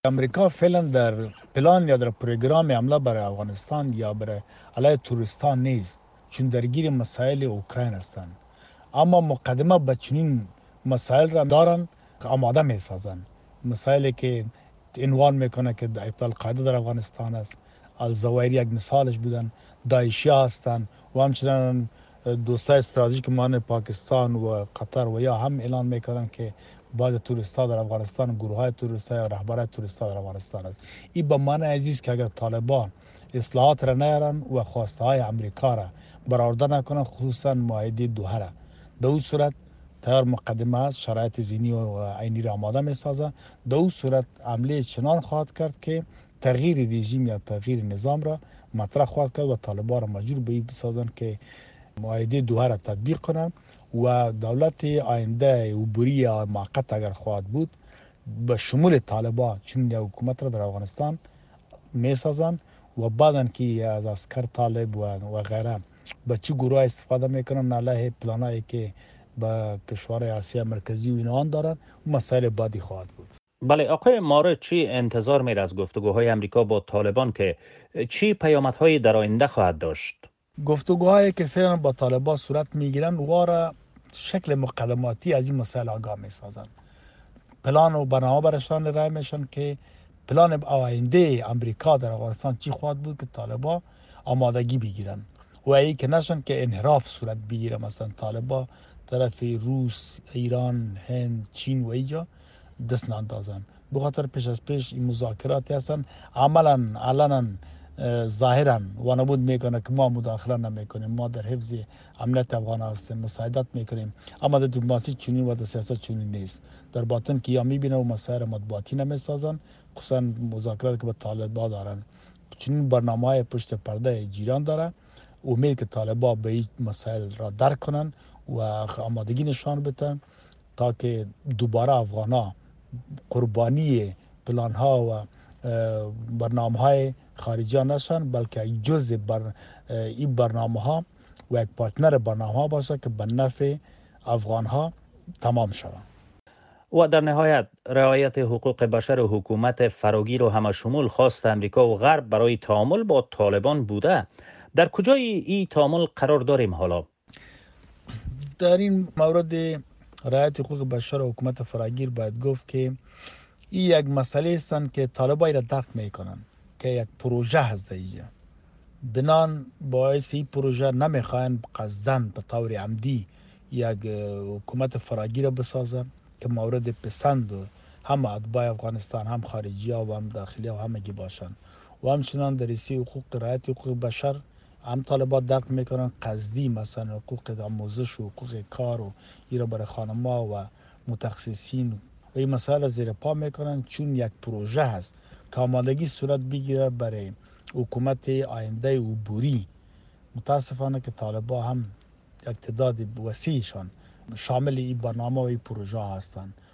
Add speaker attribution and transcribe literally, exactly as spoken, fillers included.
Speaker 1: امریکا فعلا در پلان یا در پروگرام حمله بر افغانستان یا بر علیه توریستان نیست، چون درگیر مسائل اوکراین هستند. اما مقدمه به چنین مسائل را دارن آماده می سازن. مسائلی که عنوان میکنه که القاعده در افغانستان است، الزوایر یک مثالش بودن، داعشی هستند و همچنان دوستای استراتژیک مان پاکستان و قطر و یا هم اعلان میکنن که بعض توریستا در افغانستان، گروه های توریستا یا رهبرای توریستا در افغانستان است. این به معنی عزیز که اگر طالبان اصلاحات را نیارن و خواسته های امریکا را برآورده نکنن، خصوصا معاهده دوحه را، در اون صورت تیار مقدمه است، شرایط ذهنی و عینی را آماده می سازه. در اون صورت عمله چنان خواهد کرد که تغییر رژیم یا تغییر نظام را مطرح خواهد کرد و طالبان را مجبور به این بسازند که معاهده دوحه را تطبیق کنند و دولت آینده عبوری یا موقت اگر خواهد بود به شمول طالبان چون یا حکومت را در افغانستان می سازند و بعدن که از عسکر طالب و, و غیره به چه گروه استفاده میکنن علیه پلانایی که به کشور آسیا مرکزی و اینان دارن و مسائل بعدی خواهد بود.
Speaker 2: بله آقای ماره، چی انتظار میره از گفتگوهای امریکا با طالبان که چی پیامدهایی در آینده خواهد داشت؟
Speaker 1: گفتگوهایی که فعلا با طالبان صورت میگیرن واره شکل مقدماتی از این مسائل آگاه میسازن، پلان و برنامه برشان رای میشن که پلان آینده امریکا در افغانستان چی خواهد بود که طالبان آمادگی بگیرن و ای که نشن که انحراف صورت بگیره، مثلا طالبان طرف روس، ایران، هند، چین و اینجا دست ناندازن. بخاطر پیش از پیش این مذاکرات هستن عملا علنا ظاهرا وانمود میکنه که ما مداخله نمیکنیم، ما در حفظ امنیت افغان هستیم، مساعدت میکنیم، اما در دیپلماسی چنین و در سیاست چنین نیست. در باطن که یا میبینه و مسائل مطبوعاتی نمیسازن، خصوصا مذاکرات که با طالبان دارن چنین برنامه های پشت پرده جیران داره. امید که طالبان به این مسائل را درک کنن و آمادگی نشان بدن تا که دوباره افغان ها قربانی پلان ها و برنامه های خارجی ها نشن، بلکه جزء بر این برنامه ها و یک پارتنر برنامه ها باشه که به نفع افغان ها تمام شود.
Speaker 2: و در نهایت رعایت حقوق بشر و حکومت فراگیر و همشمول خواست امریکا و غرب برای تعامل با طالبان بوده. در کجای این تعامل قرار داریم حالا؟
Speaker 1: در این مورد رعایت حقوق بشر و حکومت فراگیر باید گفت که این یک مسئله است که طالبان را درک میکنن که یک پروژه هست اینجا، بنان باعث این پروژه نمیخواین قصدن به طور عمدی یک حکومت فراگیر بسازه که مورد پسند هم اتباع افغانستان، هم خارجی ها و هم داخلی ها همگی باشند و همچنان در رسی حقوق رعایت حقوق بشر هم طالبان درک میکنن قصدی، مثلا حقوق آموزش و حقوق کار و ایرا برای خانما و متخصصین و این مسائل زیر پا میکنن، چون یک پروژه هست که آمادگی صورت بگیره برای حکومت آینده عبوری. متاسفانه که طالبان هم یک تعداد وسیعشان شامل این برنامه و این پروژه هستند.